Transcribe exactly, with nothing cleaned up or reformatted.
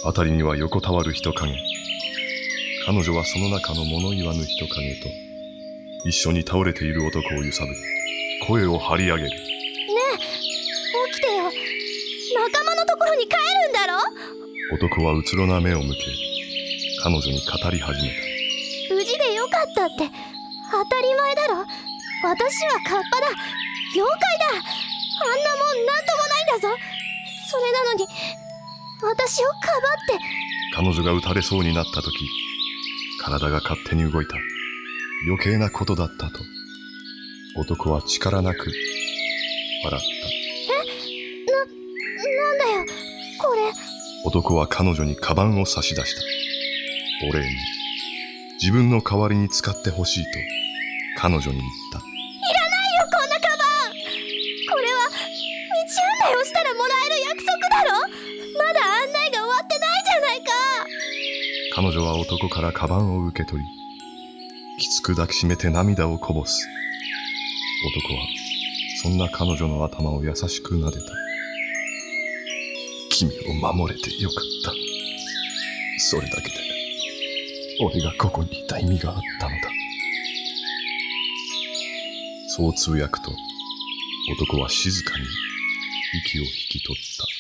辺りには横たわる人影。彼女はその中の物言わぬ人影と一緒に倒れている男を揺さぶり、声を張り上げる。 ねえ、起きてよ。仲間のところに帰るんだろ。 男はうつろな目を向け、彼女に語り始めた。 無事でよかったって当たり前だろ。私はカッパだ。妖怪だ。あんなもんなんともないんだぞ。それなのに私をかばって。 彼女が撃たれそうになった時、体が勝手に動いた。余計なことだったと男は力なく笑った。 え、な、なんだよこれ。 男は彼女にカバンを差し出した。お礼に自分の代わりに使ってほしいと彼女に言った。 いらないよこんなカバン。これは道案内をしたらもらえる約束だろ。まだ案内が終わってないじゃないか。 彼女は男からカバンを受け取り、きつく抱きしめて涙をこぼす。男はそんな彼女の頭を優しく撫でた。君を守れてよかった。それだけで俺がここにいた意味があったのだ。そうつぶやくと、男は静かに息を引き取った。